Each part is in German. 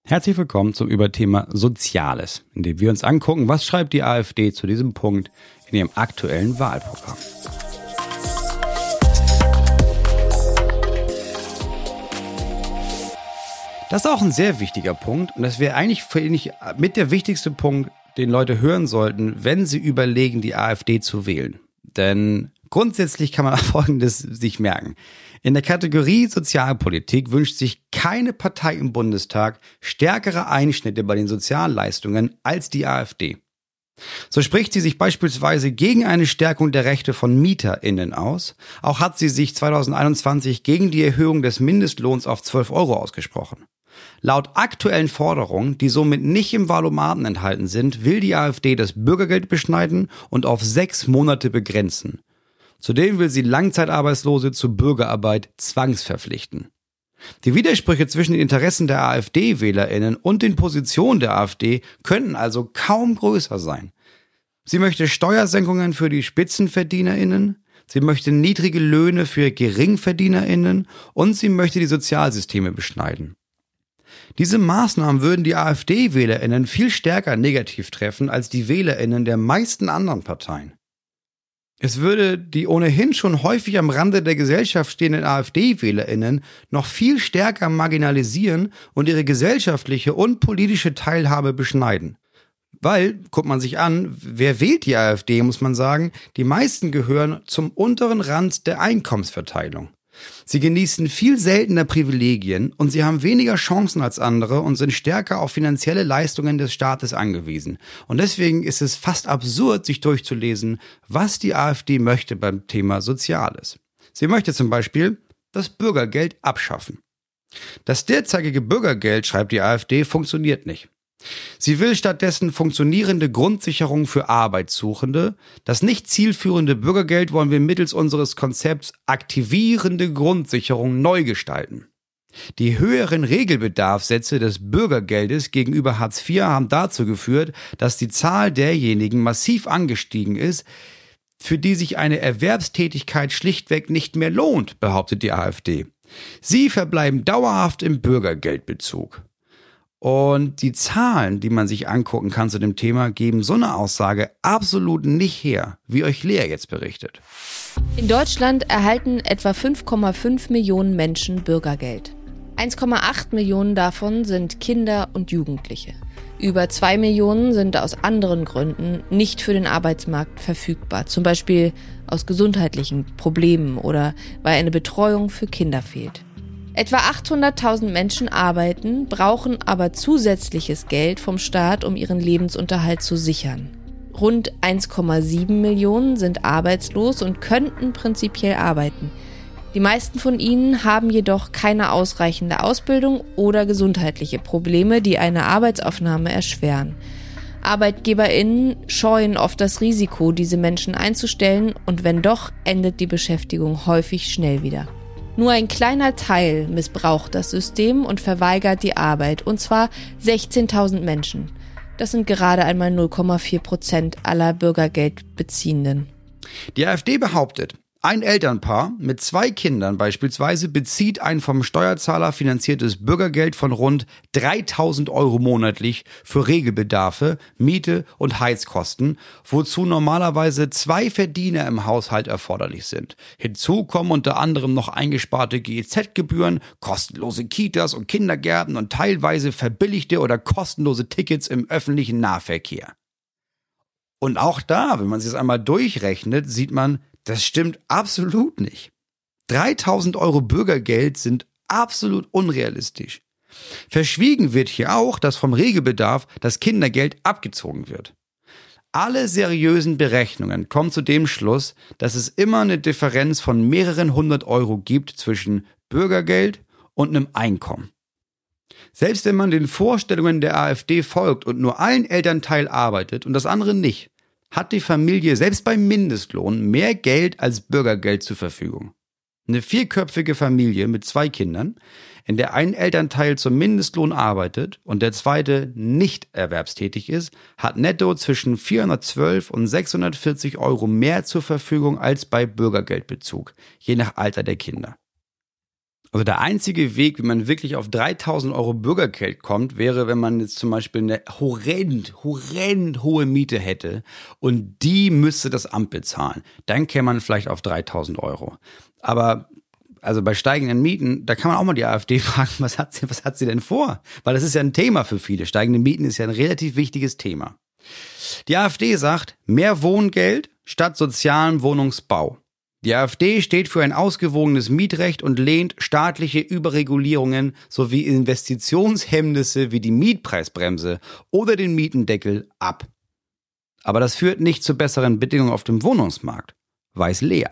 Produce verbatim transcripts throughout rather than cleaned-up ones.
Herzlich willkommen zum Überthema Soziales, in dem wir uns angucken, was schreibt die AfD zu diesem Punkt in ihrem aktuellen Wahlprogramm. Das ist auch ein sehr wichtiger Punkt und das wäre eigentlich für mich mit der wichtigste Punkt, den Leute hören sollten, wenn sie überlegen, die AfD zu wählen. Denn grundsätzlich kann man Folgendes sich merken. In der Kategorie Sozialpolitik wünscht sich keine Partei im Bundestag stärkere Einschnitte bei den Sozialleistungen als die AfD. So spricht sie sich beispielsweise gegen eine Stärkung der Rechte von MieterInnen aus. Auch hat sie sich zweitausendeinundzwanzig gegen die Erhöhung des Mindestlohns auf zwölf Euro ausgesprochen. Laut aktuellen Forderungen, die somit nicht im Wahlomaten enthalten sind, will die AfD das Bürgergeld beschneiden und auf sechs Monate begrenzen. Zudem will sie Langzeitarbeitslose zur Bürgerarbeit zwangsverpflichten. Die Widersprüche zwischen den Interessen der AfD-WählerInnen und den Positionen der AfD könnten also kaum größer sein. Sie möchte Steuersenkungen für die SpitzenverdienerInnen, sie möchte niedrige Löhne für GeringverdienerInnen und sie möchte die Sozialsysteme beschneiden. Diese Maßnahmen würden die AfD-WählerInnen viel stärker negativ treffen als die WählerInnen der meisten anderen Parteien. Es würde die ohnehin schon häufig am Rande der Gesellschaft stehenden AfD-WählerInnen noch viel stärker marginalisieren und ihre gesellschaftliche und politische Teilhabe beschneiden. Weil, guckt man sich an, wer wählt die AfD, muss man sagen, die meisten gehören zum unteren Rand der Einkommensverteilung. Sie genießen viel seltener Privilegien und sie haben weniger Chancen als andere und sind stärker auf finanzielle Leistungen des Staates angewiesen. Und deswegen ist es fast absurd, sich durchzulesen, was die AfD möchte beim Thema Soziales. Sie möchte zum Beispiel das Bürgergeld abschaffen. Das derzeitige Bürgergeld, schreibt die AfD, funktioniert nicht. Sie will stattdessen funktionierende Grundsicherung für Arbeitssuchende. Das nicht zielführende Bürgergeld wollen wir mittels unseres Konzepts aktivierende Grundsicherung neu gestalten. Die höheren Regelbedarfssätze des Bürgergeldes gegenüber Hartz vier haben dazu geführt, dass die Zahl derjenigen massiv angestiegen ist, für die sich eine Erwerbstätigkeit schlichtweg nicht mehr lohnt, behauptet die AfD. Sie verbleiben dauerhaft im Bürgergeldbezug. Und die Zahlen, die man sich angucken kann zu dem Thema, geben so eine Aussage absolut nicht her, wie euch Lea jetzt berichtet. In Deutschland erhalten etwa fünf Komma fünf Millionen Menschen Bürgergeld. eins Komma acht Millionen davon sind Kinder und Jugendliche. Über zwei Millionen sind aus anderen Gründen nicht für den Arbeitsmarkt verfügbar, zum Beispiel aus gesundheitlichen Problemen oder weil eine Betreuung für Kinder fehlt. Etwa achthunderttausend Menschen arbeiten, brauchen aber zusätzliches Geld vom Staat, um ihren Lebensunterhalt zu sichern. Rund eins Komma sieben Millionen sind arbeitslos und könnten prinzipiell arbeiten. Die meisten von ihnen haben jedoch keine ausreichende Ausbildung oder gesundheitliche Probleme, die eine Arbeitsaufnahme erschweren. ArbeitgeberInnen scheuen oft das Risiko, diese Menschen einzustellen, und wenn doch, endet die Beschäftigung häufig schnell wieder. Nur ein kleiner Teil missbraucht das System und verweigert die Arbeit, und zwar sechzehntausend Menschen. Das sind gerade einmal null Komma vier Prozent aller Bürgergeldbeziehenden. Die AfD behauptet, ein Elternpaar mit zwei Kindern beispielsweise bezieht ein vom Steuerzahler finanziertes Bürgergeld von rund dreitausend Euro monatlich für Regelbedarfe, Miete und Heizkosten, wozu normalerweise zwei Verdiener im Haushalt erforderlich sind. Hinzu kommen unter anderem noch eingesparte G E Z-Gebühren, kostenlose Kitas und Kindergärten und teilweise verbilligte oder kostenlose Tickets im öffentlichen Nahverkehr. Und auch da, wenn man sich das einmal durchrechnet, sieht man, das stimmt absolut nicht. dreitausend Euro Bürgergeld sind absolut unrealistisch. Verschwiegen wird hier auch, dass vom Regelbedarf das Kindergeld abgezogen wird. Alle seriösen Berechnungen kommen zu dem Schluss, dass es immer eine Differenz von mehreren hundert Euro gibt zwischen Bürgergeld und einem Einkommen. Selbst wenn man den Vorstellungen der AfD folgt und nur ein Elternteil arbeitet und das andere nicht, hat die Familie selbst beim Mindestlohn mehr Geld als Bürgergeld zur Verfügung. Eine vierköpfige Familie mit zwei Kindern, in der ein Elternteil zum Mindestlohn arbeitet und der zweite nicht erwerbstätig ist, hat netto zwischen vierhundertzwölf und sechshundertvierzig Euro mehr zur Verfügung als bei Bürgergeldbezug, je nach Alter der Kinder. Also der einzige Weg, wie man wirklich auf dreitausend Euro Bürgergeld kommt, wäre, wenn man jetzt zum Beispiel eine horrend, horrend hohe Miete hätte und die müsste das Amt bezahlen. Dann käme man vielleicht auf dreitausend Euro. Aber also bei steigenden Mieten, da kann man auch mal die AfD fragen, was hat sie, was hat sie denn vor? Weil das ist ja ein Thema für viele. Steigende Mieten ist ja ein relativ wichtiges Thema. Die AfD sagt, mehr Wohngeld statt sozialem Wohnungsbau. Die AfD steht für ein ausgewogenes Mietrecht und lehnt staatliche Überregulierungen sowie Investitionshemmnisse wie die Mietpreisbremse oder den Mietendeckel ab. Aber das führt nicht zu besseren Bedingungen auf dem Wohnungsmarkt, weiß Lea.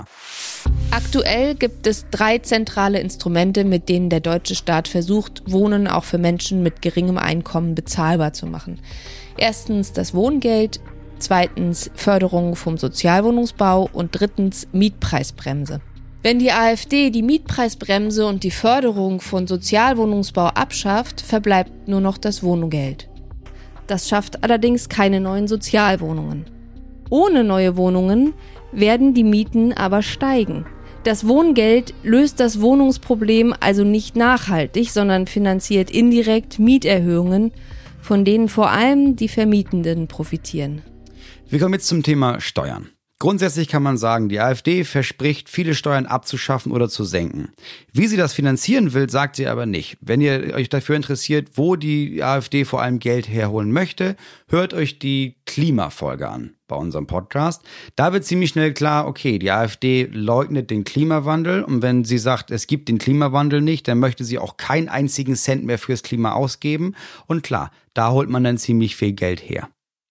Aktuell gibt es drei zentrale Instrumente, mit denen der deutsche Staat versucht, Wohnen auch für Menschen mit geringem Einkommen bezahlbar zu machen. Erstens das Wohngeld, zweitens Förderung vom Sozialwohnungsbau und drittens Mietpreisbremse. Wenn die AfD die Mietpreisbremse und die Förderung von Sozialwohnungsbau abschafft, verbleibt nur noch das Wohngeld. Das schafft allerdings keine neuen Sozialwohnungen. Ohne neue Wohnungen werden die Mieten aber steigen. Das Wohngeld löst das Wohnungsproblem also nicht nachhaltig, sondern finanziert indirekt Mieterhöhungen, von denen vor allem die Vermietenden profitieren. Wir kommen jetzt zum Thema Steuern. Grundsätzlich kann man sagen, die AfD verspricht, viele Steuern abzuschaffen oder zu senken. Wie sie das finanzieren will, sagt sie aber nicht. Wenn ihr euch dafür interessiert, wo die AfD vor allem Geld herholen möchte, hört euch die Klimafolge an bei unserem Podcast. Da wird ziemlich schnell klar, okay, die AfD leugnet den Klimawandel und wenn sie sagt, es gibt den Klimawandel nicht, dann möchte sie auch keinen einzigen Cent mehr fürs Klima ausgeben. Und klar, da holt man dann ziemlich viel Geld her.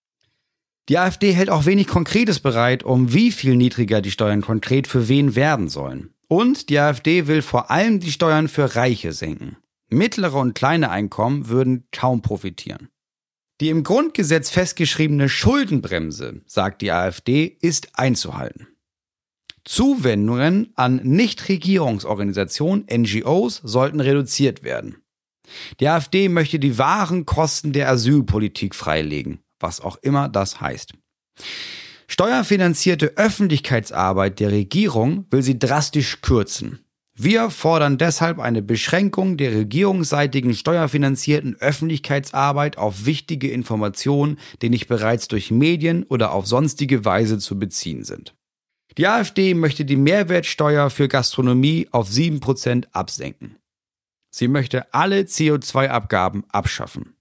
Die AfD hält auch wenig Konkretes bereit, um wie viel niedriger die Steuern konkret für wen werden sollen. Und die AfD will vor allem die Steuern für Reiche senken. Mittlere und kleine Einkommen würden kaum profitieren. Die im Grundgesetz festgeschriebene Schuldenbremse, sagt die AfD, ist einzuhalten. Zuwendungen an Nichtregierungsorganisationen, N G Os, sollten reduziert werden. Die AfD möchte die wahren Kosten der Asylpolitik freilegen, was auch immer das heißt. Steuerfinanzierte Öffentlichkeitsarbeit der Regierung will sie drastisch kürzen. Wir fordern deshalb eine Beschränkung der regierungsseitigen steuerfinanzierten Öffentlichkeitsarbeit auf wichtige Informationen, die nicht bereits durch Medien oder auf sonstige Weise zu beziehen sind. Die AfD möchte die Mehrwertsteuer für Gastronomie auf sieben Prozent absenken. Sie möchte alle C O zwei Abgaben abschaffen.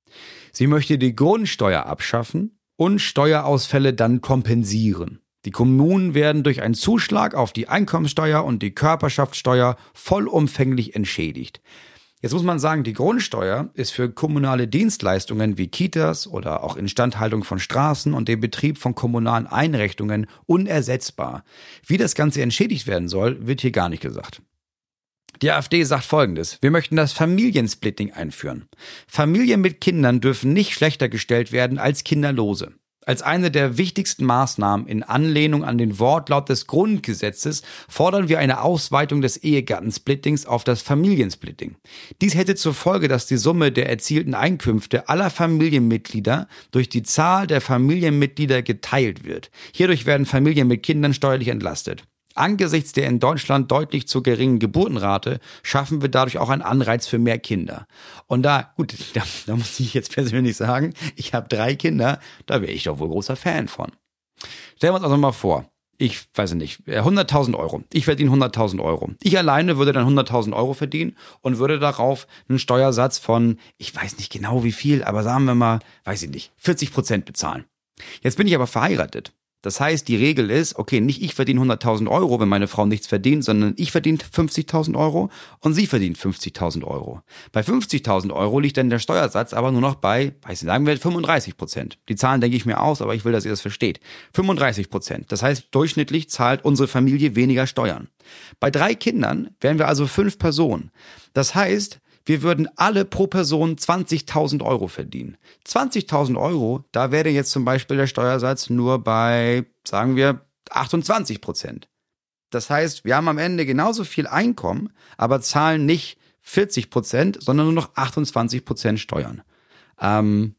Sie möchte die Grundsteuer abschaffen und Steuerausfälle dann kompensieren. Die Kommunen werden durch einen Zuschlag auf die Einkommensteuer und die Körperschaftssteuer vollumfänglich entschädigt. Jetzt muss man sagen, die Grundsteuer ist für kommunale Dienstleistungen wie Kitas oder auch Instandhaltung von Straßen und den Betrieb von kommunalen Einrichtungen unersetzbar. Wie das Ganze entschädigt werden soll, wird hier gar nicht gesagt. Die AfD sagt Folgendes: Wir möchten das Familiensplitting einführen. Familien mit Kindern dürfen nicht schlechter gestellt werden als Kinderlose. Als eine der wichtigsten Maßnahmen in Anlehnung an den Wortlaut des Grundgesetzes fordern wir eine Ausweitung des Ehegattensplittings auf das Familiensplitting. Dies hätte zur Folge, dass die Summe der erzielten Einkünfte aller Familienmitglieder durch die Zahl der Familienmitglieder geteilt wird. Hierdurch werden Familien mit Kindern steuerlich entlastet. Angesichts der in Deutschland deutlich zu geringen Geburtenrate schaffen wir dadurch auch einen Anreiz für mehr Kinder. Und da, gut, da, da muss ich jetzt persönlich sagen, ich habe drei Kinder, da wäre ich doch wohl großer Fan von. Stellen wir uns also mal vor, ich weiß nicht, hunderttausend Euro. Ich verdiene hunderttausend Euro. Ich alleine würde dann hunderttausend Euro verdienen und würde darauf einen Steuersatz von, ich weiß nicht genau wie viel, aber sagen wir mal, weiß ich nicht, vierzig Prozent bezahlen. Jetzt bin ich aber verheiratet. Das heißt, die Regel ist, okay, nicht ich verdiene hunderttausend Euro, wenn meine Frau nichts verdient, sondern ich verdiene fünfzigtausend Euro und sie verdient fünfzigtausend Euro. Bei fünfzigtausend Euro liegt dann der Steuersatz aber nur noch bei, weiß nicht, sagen wir fünfunddreißig Prozent. Die Zahlen denke ich mir aus, aber ich will, dass ihr das versteht. fünfunddreißig Prozent. Das heißt, durchschnittlich zahlt unsere Familie weniger Steuern. Bei drei Kindern wären wir also fünf Personen. Das heißt, wir würden alle pro Person zwanzigtausend Euro verdienen. zwanzigtausend Euro, da wäre jetzt zum Beispiel der Steuersatz nur bei, sagen wir, achtundzwanzig Prozent. Das heißt, wir haben am Ende genauso viel Einkommen, aber zahlen nicht vierzig Prozent, sondern nur noch achtundzwanzig Prozent Steuern. Ähm,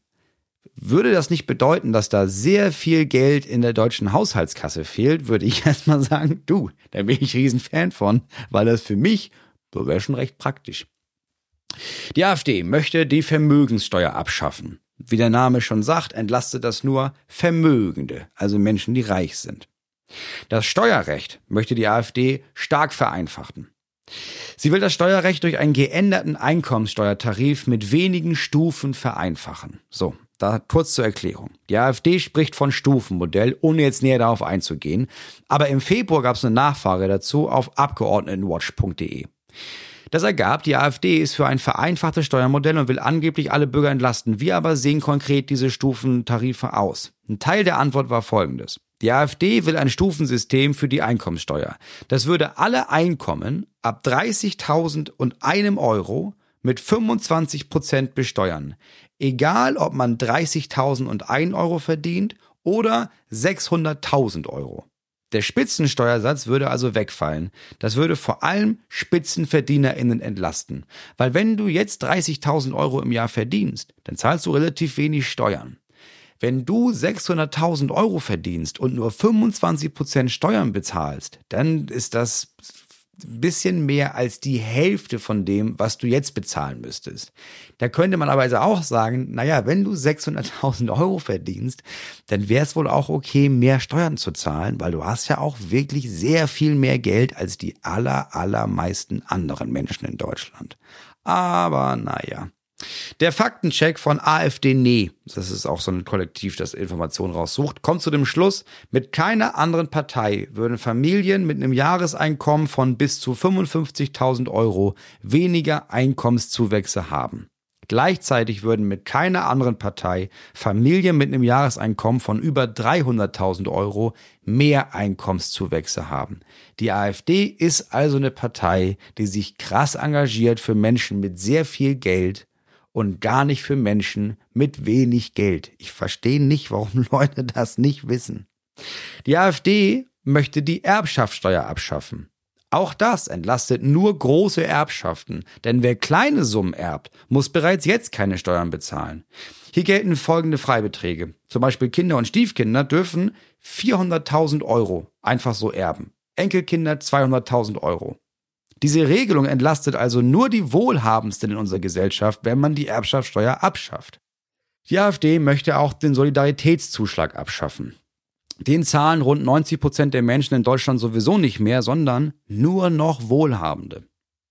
würde das nicht bedeuten, dass da sehr viel Geld in der deutschen Haushaltskasse fehlt, würde ich erstmal sagen, du, da bin ich riesen Fan von, weil das für mich Das wäre schon recht praktisch. Die AfD möchte die Vermögenssteuer abschaffen. Wie der Name schon sagt, entlastet das nur Vermögende, also Menschen, die reich sind. Das Steuerrecht möchte die AfD stark vereinfachen. Sie will das Steuerrecht durch einen geänderten Einkommenssteuertarif mit wenigen Stufen vereinfachen. So, da kurz zur Erklärung. Die AfD spricht von Stufenmodell, ohne jetzt näher darauf einzugehen. Aber im Februar gab es eine Nachfrage dazu auf abgeordnetenwatch punkt de. Das ergab, die AfD ist für ein vereinfachtes Steuermodell und will angeblich alle Bürger entlasten. Wir aber sehen konkret diese Stufentarife aus. Ein Teil der Antwort war folgendes. Die AfD will ein Stufensystem für die Einkommenssteuer. Das würde alle Einkommen ab dreißigtausend und einem Euro mit fünfundzwanzig Prozent besteuern. Egal, ob man dreißigtausend und ein Euro verdient oder sechshunderttausend Euro. Der Spitzensteuersatz würde also wegfallen. Das würde vor allem SpitzenverdienerInnen entlasten. Weil wenn du jetzt dreißigtausend Euro im Jahr verdienst, dann zahlst du relativ wenig Steuern. Wenn du sechshunderttausend Euro verdienst und nur fünfundzwanzig Prozent Steuern bezahlst, dann ist das ein bisschen mehr als die Hälfte von dem, was du jetzt bezahlen müsstest. Da könnte man aber also auch sagen, naja, wenn du sechshunderttausend Euro verdienst, dann wäre es wohl auch okay, mehr Steuern zu zahlen, weil du hast ja auch wirklich sehr viel mehr Geld als die aller, allermeisten anderen Menschen in Deutschland. Aber naja. Der Faktencheck von AfD Nee, das ist auch so ein Kollektiv, das Informationen raussucht, kommt zu dem Schluss, mit keiner anderen Partei würden Familien mit einem Jahreseinkommen von bis zu fünfundfünfzigtausend Euro weniger Einkommenszuwächse haben. Gleichzeitig würden mit keiner anderen Partei Familien mit einem Jahreseinkommen von über dreihunderttausend Euro mehr Einkommenszuwächse haben. Die AfD ist also eine Partei, die sich krass engagiert für Menschen mit sehr viel Geld und gar nicht für Menschen mit wenig Geld. Ich verstehe nicht, warum Leute das nicht wissen. Die AfD möchte die Erbschaftssteuer abschaffen. Auch das entlastet nur große Erbschaften, denn wer kleine Summen erbt, muss bereits jetzt keine Steuern bezahlen. Hier gelten folgende Freibeträge. Zum Beispiel Kinder und Stiefkinder dürfen vierhunderttausend Euro einfach so erben. Enkelkinder zweihunderttausend Euro. Diese Regelung entlastet also nur die Wohlhabendsten in unserer Gesellschaft, wenn man die Erbschaftssteuer abschafft. Die AfD möchte auch den Solidaritätszuschlag abschaffen. Den zahlen rund neunzig Prozent der Menschen in Deutschland sowieso nicht mehr, sondern nur noch Wohlhabende.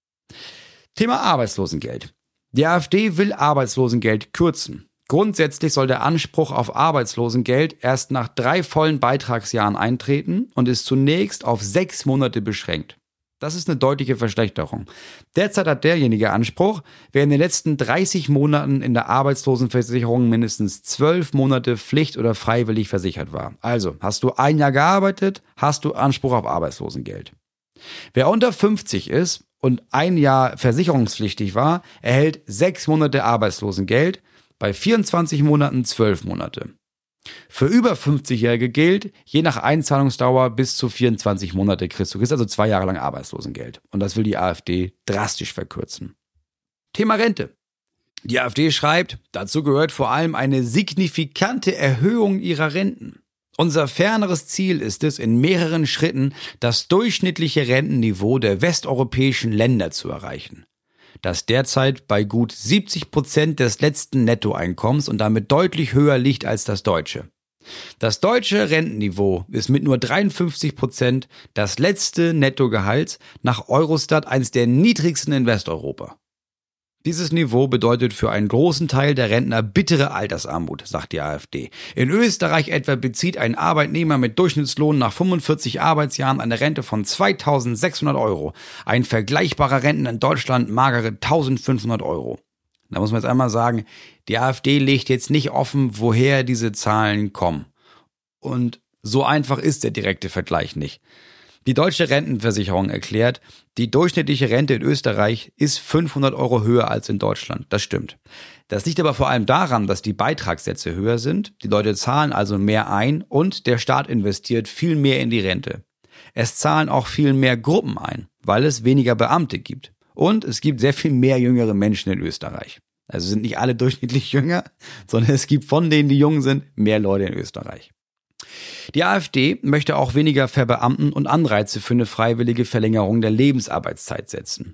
Thema Arbeitslosengeld. Die AfD will Arbeitslosengeld kürzen. Grundsätzlich soll der Anspruch auf Arbeitslosengeld erst nach drei vollen Beitragsjahren eintreten und ist zunächst auf sechs Monate beschränkt. Das ist eine deutliche Verschlechterung. Derzeit hat derjenige Anspruch, wer in den letzten dreißig Monaten in der Arbeitslosenversicherung mindestens zwölf Monate pflicht- oder freiwillig versichert war. Also, hast du ein Jahr gearbeitet, hast du Anspruch auf Arbeitslosengeld. Wer unter fünfzig ist und ein Jahr versicherungspflichtig war, erhält sechs Monate Arbeitslosengeld, bei vierundzwanzig Monaten zwölf Monate. Für über fünfzigjährige gilt, je nach Einzahlungsdauer bis zu vierundzwanzig Monate kriegst du, kriegst also zwei Jahre lang Arbeitslosengeld. Und das will die AfD drastisch verkürzen. Thema Rente. Die AfD schreibt, dazu gehört vor allem eine signifikante Erhöhung ihrer Renten. Unser ferneres Ziel ist es, in mehreren Schritten das durchschnittliche Rentenniveau der westeuropäischen Länder zu erreichen. Das derzeit bei gut siebzig Prozent des letzten Nettoeinkommens und damit deutlich höher liegt als das deutsche. Das deutsche Rentenniveau ist mit nur dreiundfünfzig Prozent das letzte Nettogehalts nach Eurostat eines der niedrigsten in Westeuropa. Dieses Niveau bedeutet für einen großen Teil der Rentner bittere Altersarmut, sagt die AfD. In Österreich etwa bezieht ein Arbeitnehmer mit Durchschnittslohn nach fünfundvierzig Arbeitsjahren eine Rente von zweitausendsechshundert Euro. Ein vergleichbarer Rentner in Deutschland magere eintausendfünfhundert Euro. Da muss man jetzt einmal sagen, die AfD legt jetzt nicht offen, woher diese Zahlen kommen. Und so einfach ist der direkte Vergleich nicht. Die Deutsche Rentenversicherung erklärt, die durchschnittliche Rente in Österreich ist fünfhundert Euro höher als in Deutschland. Das stimmt. Das liegt aber vor allem daran, dass die Beitragssätze höher sind. Die Leute zahlen also mehr ein und der Staat investiert viel mehr in die Rente. Es zahlen auch viel mehr Gruppen ein, weil es weniger Beamte gibt. Und es gibt sehr viel mehr jüngere Menschen in Österreich. Also sind nicht alle durchschnittlich jünger, sondern es gibt von denen, die jung sind, mehr Leute in Österreich. Die AfD möchte auch weniger Verbeamten und Anreize für eine freiwillige Verlängerung der Lebensarbeitszeit setzen.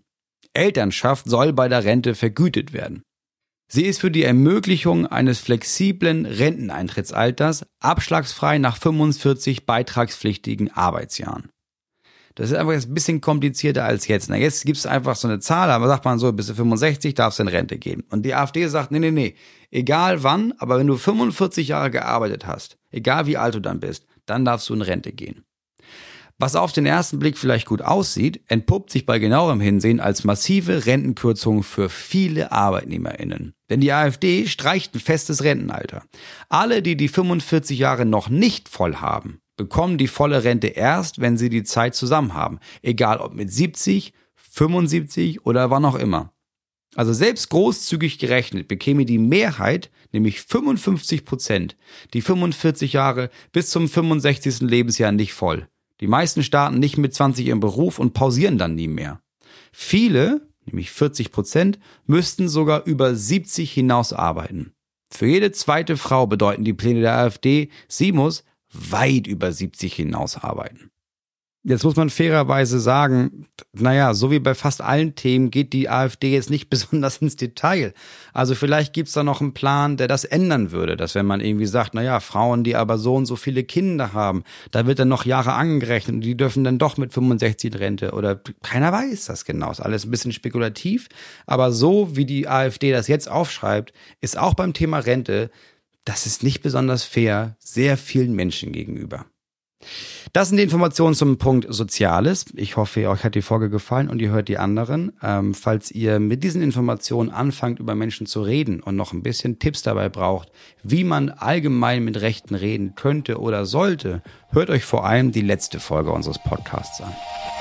Elternschaft soll bei der Rente vergütet werden. Sie ist für die Ermöglichung eines flexiblen Renteneintrittsalters abschlagsfrei nach fünfundvierzig beitragspflichtigen Arbeitsjahren. Das ist einfach ein bisschen komplizierter als jetzt. Na, jetzt gibt es einfach so eine Zahl, aber sagt man so, bis du fünfundsechzig darfst du in Rente gehen. Und die AfD sagt, nee, nee, nee, egal wann, aber wenn du fünfundvierzig Jahre gearbeitet hast, egal wie alt du dann bist, dann darfst du in Rente gehen. Was auf den ersten Blick vielleicht gut aussieht, entpuppt sich bei genauerem Hinsehen als massive Rentenkürzung für viele ArbeitnehmerInnen. Denn die AfD streicht ein festes Rentenalter. Alle, die die fünfundvierzig Jahre noch nicht voll haben, bekommen die volle Rente erst, wenn sie die Zeit zusammen haben. Egal ob mit siebzig, fünfundsiebzig oder wann auch immer. Also selbst großzügig gerechnet bekäme die Mehrheit, nämlich fünfundfünfzig Prozent, die fünfundvierzig Jahre bis zum fünfundsechzigsten Lebensjahr nicht voll. Die meisten starten nicht mit zwanzig im Beruf und pausieren dann nie mehr. Viele, nämlich vierzig Prozent, müssten sogar über siebzig hinaus arbeiten. Für jede zweite Frau bedeuten die Pläne der AfD, sie muss weit über siebzig hinaus arbeiten. Jetzt muss man fairerweise sagen, naja, so wie bei fast allen Themen geht die AfD jetzt nicht besonders ins Detail. Also vielleicht gibt's da noch einen Plan, der das ändern würde, dass wenn man irgendwie sagt, naja, Frauen, die aber so und so viele Kinder haben, da wird dann noch Jahre angerechnet und die dürfen dann doch mit fünfundsechzig in Rente oder keiner weiß das genau. Ist alles ein bisschen spekulativ, aber so wie die AfD das jetzt aufschreibt, ist auch beim Thema Rente, das ist nicht besonders fair sehr vielen Menschen gegenüber. Das sind die Informationen zum Punkt Soziales. Ich hoffe, euch hat die Folge gefallen und ihr hört die anderen. Ähm, falls ihr mit diesen Informationen anfangt, über Menschen zu reden und noch ein bisschen Tipps dabei braucht, wie man allgemein mit Rechten reden könnte oder sollte, hört euch vor allem die letzte Folge unseres Podcasts an.